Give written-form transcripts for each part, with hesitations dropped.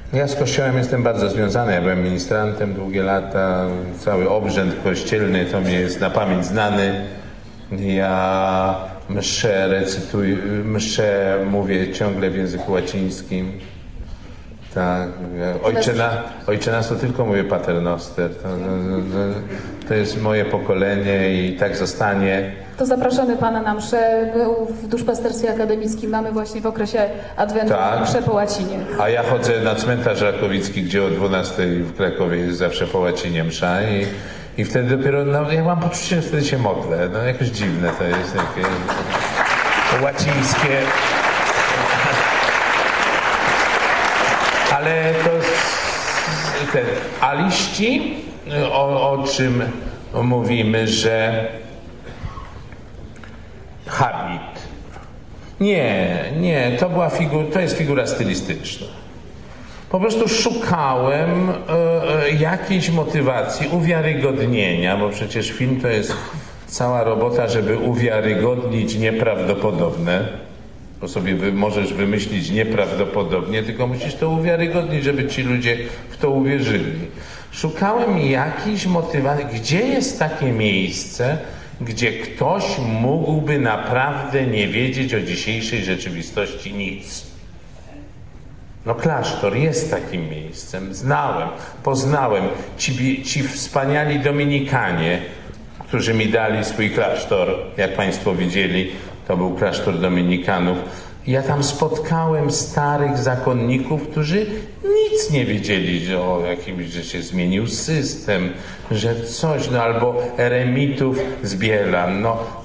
Ja z Kościołem jestem bardzo związany. Ja byłem ministrantem długie lata. Cały obrzęd kościelny to mi jest na pamięć znany. Ja mszę recytuję, mszę mówię ciągle w języku łacińskim. Tak. Ojcze nas to tylko mówię paternoster. To jest moje pokolenie i tak zostanie. To zapraszamy Pana na mszę. Był w duszpasterstwie akademickim. Mamy właśnie w okresie Adwentu mszę po łacinie. A ja chodzę na cmentarz Rakowicki, gdzie o 12 w Krakowie jest zawsze po łacinie msza i wtedy dopiero, ja mam poczucie, że wtedy się modlę. Jakoś dziwne to jest. Takie łacińskie. Ale to a liści, o czym mówimy, że habit. Nie, to jest figura stylistyczna. Po prostu szukałem jakiejś motywacji, uwiarygodnienia, bo przecież film to jest cała robota, żeby uwiarygodnić nieprawdopodobne. Bo sobie możesz wymyślić nieprawdopodobnie, tylko musisz to uwiarygodnić, żeby ci ludzie w to uwierzyli. Szukałem jakiejś motywacji, gdzie jest takie miejsce, gdzie ktoś mógłby naprawdę nie wiedzieć o dzisiejszej rzeczywistości nic. Klasztor jest takim miejscem. Poznałem ci wspaniali Dominikanie, którzy mi dali swój klasztor, jak Państwo widzieli. To był klasztor Dominikanów. Ja tam spotkałem starych zakonników, którzy nic nie wiedzieli o jakimś, że się zmienił system, że coś, albo eremitów z Bielan.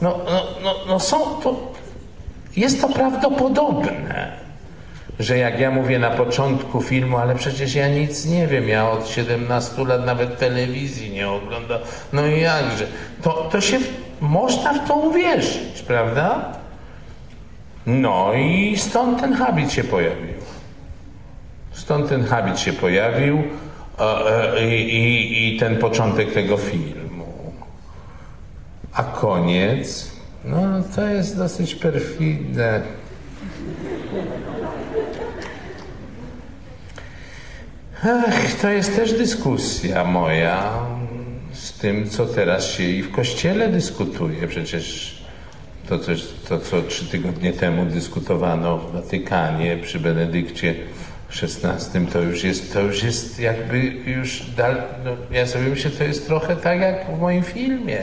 Jest to prawdopodobne, że jak ja mówię na początku filmu, ale przecież ja nic nie wiem, ja od 17 lat nawet telewizji nie oglądam. I jakże? To się można w to uwierzyć, prawda? I stąd ten habit się pojawił. I ten początek tego filmu. A koniec, to jest dosyć perfidne. To jest też dyskusja moja z tym, co teraz się i w Kościele dyskutuje. Przecież to co 3 tygodnie temu dyskutowano w Watykanie przy Benedykcie XVI, to już jest jakby ja sobie myślę, to jest trochę tak jak w moim filmie.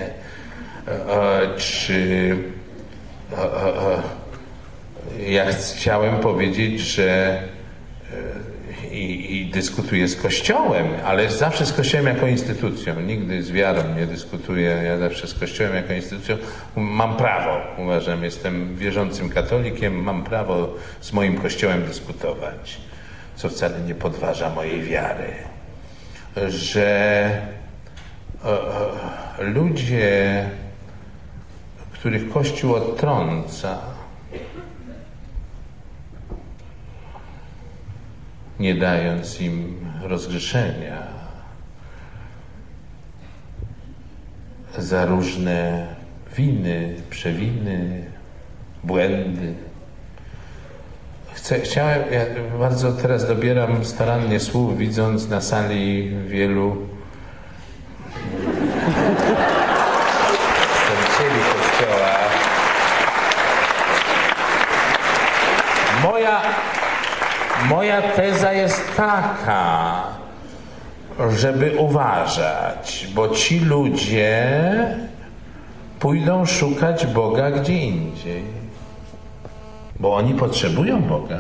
Ja chciałem powiedzieć, że i dyskutuję z Kościołem, ale zawsze z Kościołem jako instytucją. Nigdy z wiarą nie dyskutuję. Ja zawsze z Kościołem jako instytucją. Mam prawo, uważam, jestem wierzącym katolikiem, mam prawo z moim Kościołem dyskutować, co wcale nie podważa mojej wiary. Że ludzie, których Kościół odtrąca, nie dając im rozgrzeszenia za różne winy, przewiny, błędy. Ja bardzo teraz dobieram starannie słów, widząc na sali wielu przedstawicieli Kościoła. Moja teza jest taka, żeby uważać, bo ci ludzie pójdą szukać Boga gdzie indziej, bo oni potrzebują Boga.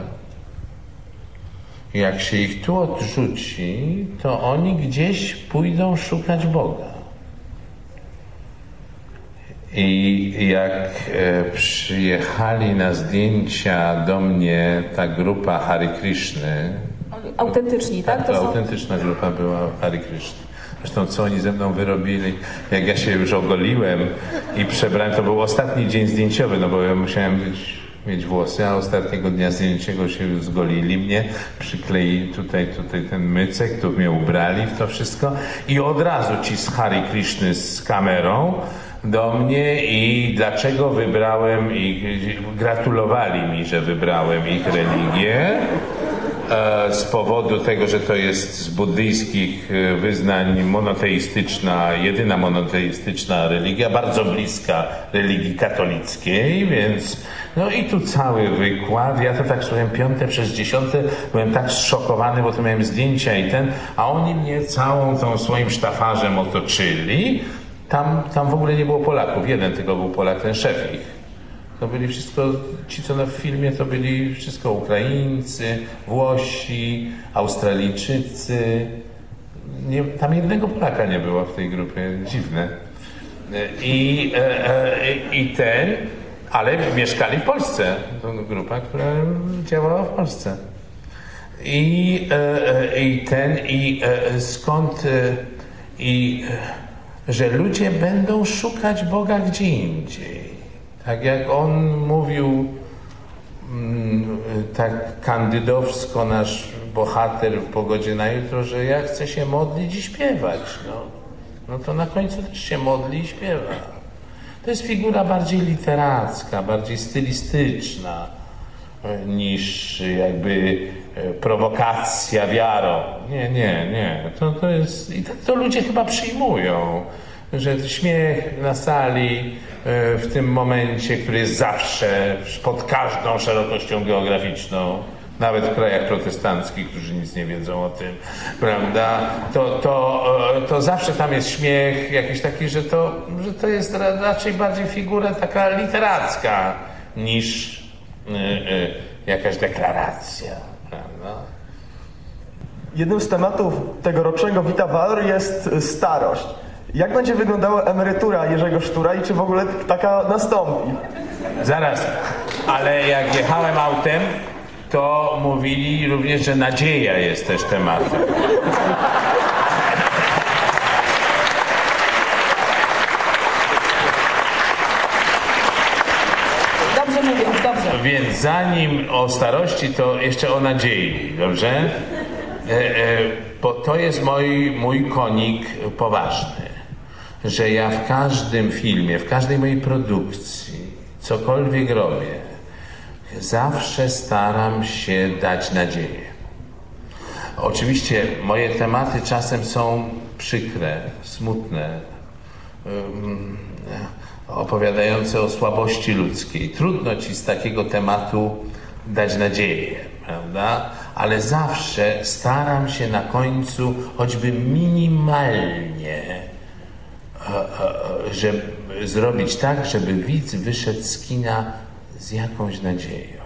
Jak się ich tu odrzuci, to oni gdzieś pójdą szukać Boga. I jak przyjechali na zdjęcia do mnie ta grupa Hare Krishny. Autentyczni, tak? To autentyczna grupa była Hare Krishny. Zresztą co oni ze mną wyrobili, jak ja się już ogoliłem i przebrałem, to był ostatni dzień zdjęciowy, bo ja musiałem mieć włosy, a ostatniego dnia zdjęciowego się zgolili mnie, przykleili tutaj ten mycek, tu mnie ubrali w to wszystko i od razu ci z Hare Krishny z kamerą do mnie i dlaczego wybrałem i gratulowali mi, że wybrałem ich religię. z powodu tego, że to jest z buddyjskich wyznań monoteistyczna, jedyna monoteistyczna religia, bardzo bliska religii katolickiej, więc no i tu cały wykład. Ja to tak słuchałem 5 przez 10, byłem tak zszokowany, bo to miałem zdjęcia a oni mnie całą tą swoim sztafarzem otoczyli. Tam w ogóle nie było Polaków, jeden tylko był Polak, ten szef ich. To byli wszystko, ci co w filmie, to byli wszystko Ukraińcy, Włosi, Australijczycy. Tam jednego Polaka nie było w tej grupie, dziwne. Ale mieszkali w Polsce. To grupa, która działała w Polsce. Że ludzie będą szukać Boga gdzie indziej. Tak jak on mówił, tak kandydowsko nasz bohater w Pogodzie na jutro, że ja chcę się modlić i śpiewać. No to na końcu też się modli i śpiewa. To jest figura bardziej literacka, bardziej stylistyczna niż jakby prowokacja wiarą. Nie. To jest, i to ludzie chyba przyjmują, że śmiech na sali w tym momencie, który jest zawsze pod każdą szerokością geograficzną, nawet w krajach protestanckich, którzy nic nie wiedzą o tym, prawda, to zawsze tam jest śmiech jakiś taki, że to jest raczej bardziej figura taka literacka niż jakaś deklaracja, prawda. Jednym z tematów tegorocznego Vita Valor jest starość. Jak będzie wyglądała emerytura Jerzego Sztura i czy w ogóle taka nastąpi? Zaraz, ale jak jechałem autem, to mówili również, że nadzieja jest też tematem. Dobrze mówią, dobrze. Więc zanim o starości, to jeszcze o nadziei, dobrze? Bo to jest mój konik poważny. Że ja w każdym filmie, w każdej mojej produkcji, cokolwiek robię, zawsze staram się dać nadzieję. Oczywiście moje tematy czasem są przykre, smutne, opowiadające o słabości ludzkiej. Trudno ci z takiego tematu dać nadzieję, prawda? Ale zawsze staram się na końcu choćby minimalnie żeby zrobić tak, żeby widz wyszedł z kina z jakąś nadzieją.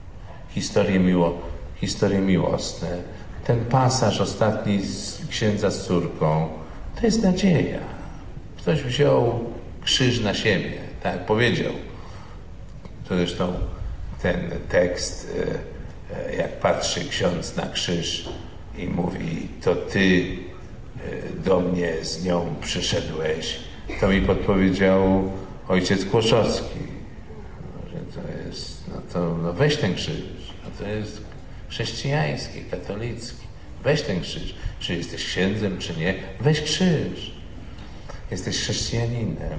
Historie miłosne. Ten pasaż ostatni z księdza z córką, to jest nadzieja. Ktoś wziął krzyż na siebie, tak powiedział. To zresztą ten tekst, jak patrzy ksiądz na krzyż i mówi, to ty do mnie z nią przyszedłeś, to mi podpowiedział ojciec Kłoszowski, że to jest, weź ten krzyż, to jest chrześcijański, katolicki, weź ten krzyż, czy jesteś księdzem, czy nie, weź krzyż, jesteś chrześcijaninem.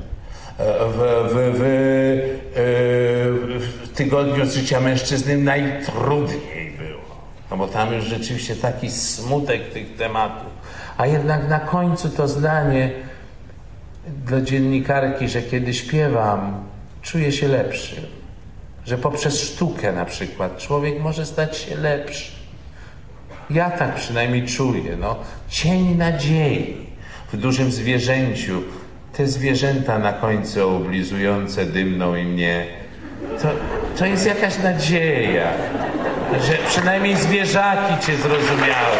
W tygodniu życia mężczyzny najtrudniej było, no bo tam już rzeczywiście taki smutek tych tematów. A jednak na końcu to zdanie dla dziennikarki, że kiedy śpiewam, czuję się lepszy. Że poprzez sztukę na przykład człowiek może stać się lepszy. Ja tak przynajmniej czuję. Cień nadziei w dużym zwierzęciu. Te zwierzęta na końcu oblizujące dymną i mnie. To jest jakaś nadzieja, że przynajmniej zwierzaki cię zrozumiały.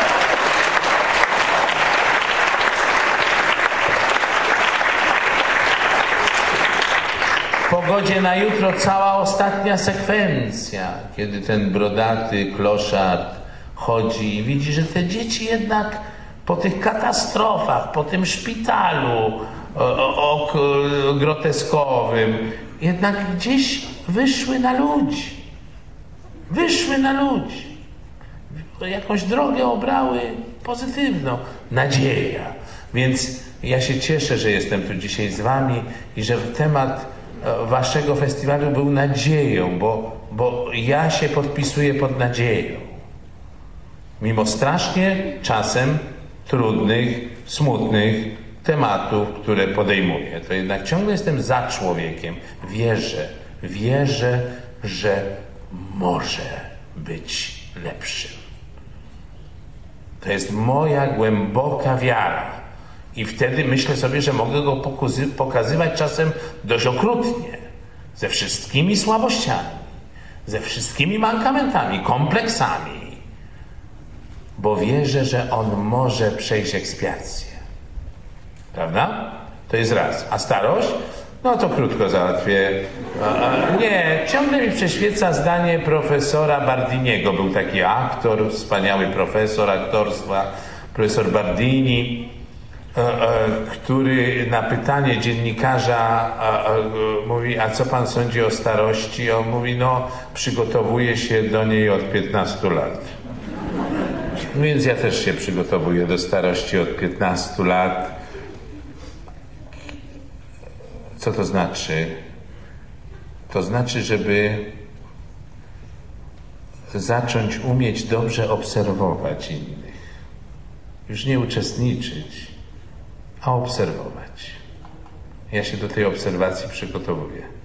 W Pogodzie na jutro cała ostatnia sekwencja, kiedy ten brodaty kloszard chodzi i widzi, że te dzieci jednak po tych katastrofach, po tym szpitalu groteskowym, jednak gdzieś wyszły na ludzi. Wyszły na ludzi. Jakąś drogę obrały pozytywną. Nadzieja. Więc ja się cieszę, że jestem tu dzisiaj z wami i że temat waszego festiwalu był nadzieją, bo ja się podpisuję pod nadzieją. Mimo strasznie czasem trudnych, smutnych tematów, które podejmuję, to jednak ciągle jestem za człowiekiem. Wierzę, że może być lepszym. To jest moja głęboka wiara. I wtedy myślę sobie, że mogę go pokazywać czasem dość okrutnie. Ze wszystkimi słabościami, ze wszystkimi mankamentami, kompleksami. Bo wierzę, że on może przejść ekspiację. Prawda? To jest raz. A starość? No to krótko załatwię. Nie, ciągle mi prześwieca zdanie profesora Bardiniego. Był taki aktor, wspaniały profesor aktorstwa, profesor Bardini, który na pytanie dziennikarza mówi, a co pan sądzi o starości? On mówi, no przygotowuję się do niej od 15 lat. Więc ja też się przygotowuję do starości od 15 lat. Co to znaczy? To znaczy, żeby zacząć umieć dobrze obserwować innych. Już nie uczestniczyć, a obserwować. Ja się do tej obserwacji przygotowuję.